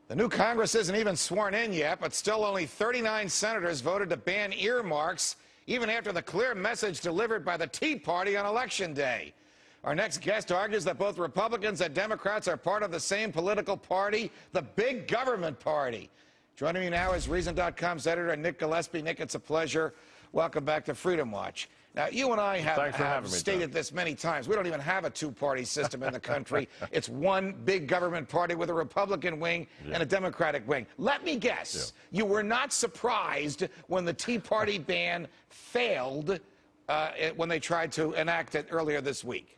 The new Congress isn't even sworn in yet, but still only 39 senators voted to ban earmarks, even after the clear message delivered by the Tea Party on Election Day. Our next guest argues that both Republicans and Democrats are part of the same political party, the big government party. Joining me now is Reason.com's editor, Nick Gillespie. Nick, it's a pleasure. Welcome back to Freedom Watch. Now, you and I have stated this many times. We don't even have a two-party system in the country. It's one big government party with a Republican wing and a Democratic wing. Let me guess, you were not surprised when the Tea Party ban failed when they tried to enact it earlier this week.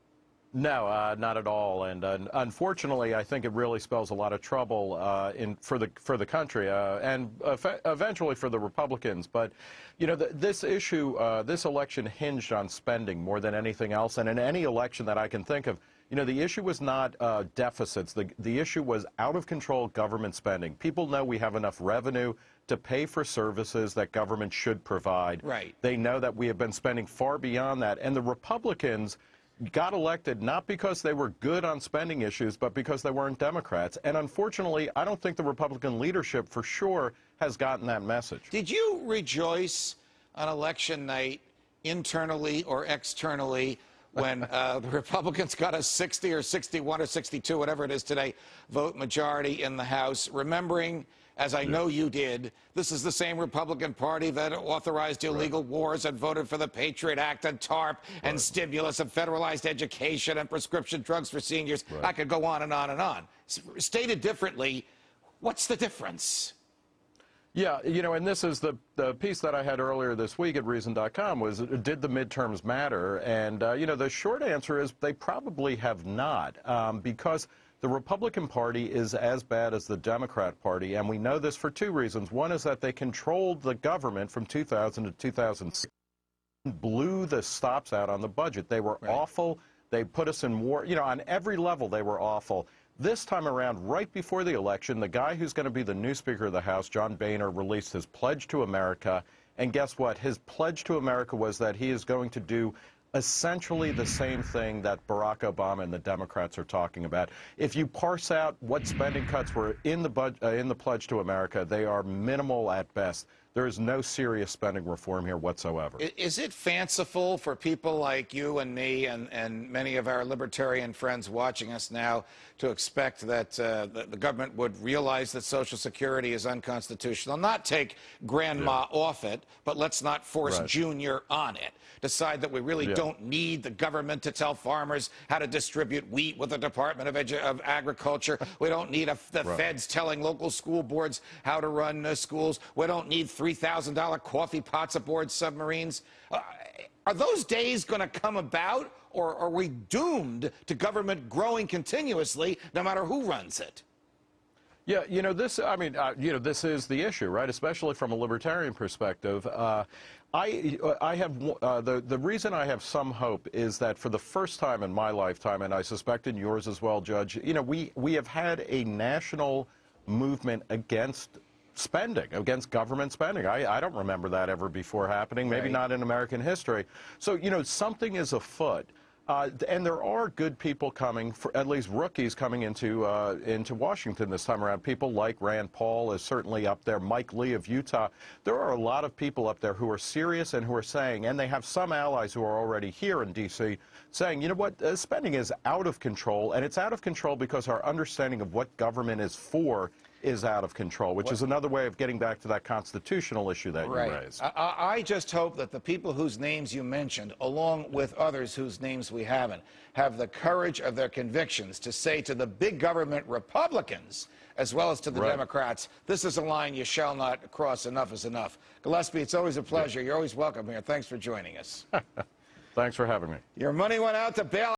No, not at all. And unfortunately, I think it really spells a lot of trouble for the country and eventually for the Republicans. But, you know, this issue, this election hinged on spending more than anything else. And in any election that I can think of, you know, the issue was not deficits. The issue was out-of-control government spending. People know we have enough revenue to pay for services that government should provide. Right. They know that we have been spending far beyond that. And the Republicans got elected not because they were good on spending issues, but because they weren't Democrats. And unfortunately, I don't think the Republican leadership for sure has gotten that message. Did you rejoice on election night, internally or externally, when the Republicans got a 60 or 61 or 62, whatever it is today, vote majority in the House, remembering, as I know you did, this is the same Republican Party that authorized illegal wars and voted for the Patriot Act and TARP and stimulus and federalized education and prescription drugs for seniors. I could go on and on and on. Stated differently, what's the difference? Yeah, you know, and this is the piece that I had earlier this week at Reason.com was, did the midterms matter? And, you know, the short answer is they probably have not, because the Republican Party is as bad as the Democrat Party, and we know this for two reasons. One is that they controlled the government from 2000 to 2006, blew the stops out on the budget. They were awful. They put us in war. You know, on every level, they were awful. This time around, right before the election, the guy who's going to be the new Speaker of the House, John Boehner, released his pledge to America. And guess what? His pledge to America was that he is going to do essentially the same thing that Barack Obama and the Democrats are talking about. If you parse out what spending cuts were in the pledge to America, they are minimal at best. There is no serious spending reform here whatsoever. Is it fanciful for people like you and me and many of our libertarian friends watching us now to expect that the government would realize that Social Security is unconstitutional, not take grandma off it, but let's not force Junior on it, decide that we really don't need the government to tell farmers how to distribute wheat with the Department of Agriculture. We don't need the feds telling local school boards how to run schools. We don't need $3,000 coffee pots aboard submarines. Are those days going to come about, or are we doomed to government growing continuously no matter who runs it? Yeah, you know, this, I mean, you know, this is the issue, right? Especially from a libertarian perspective. The reason I have some hope is that for the first time in my lifetime, and I suspect in yours as well, Judge, you know, we have had a national movement against spending, against government spending. I don't remember that ever before happening, maybe not in American history. So, you know, something is afoot. And there are good people coming, at least rookies coming into Washington this time around. People like Rand Paul is certainly up there, Mike Lee of Utah. There are a lot of people up there who are serious and who are saying, and they have some allies who are already here in D.C., saying, you know what, spending is out of control, and it's out of control because our understanding of what government is for is out of control, which is another way of getting back to that constitutional issue that you raised. I just hope that the people whose names you mentioned, along with others whose names we haven't, have the courage of their convictions to say to the big government Republicans, as well as to the Democrats, this is a line you shall not cross. Enough is enough. Gillespie, it's always a pleasure. You're always welcome here. Thanks for joining us. Thanks for having me. Your money went out to bail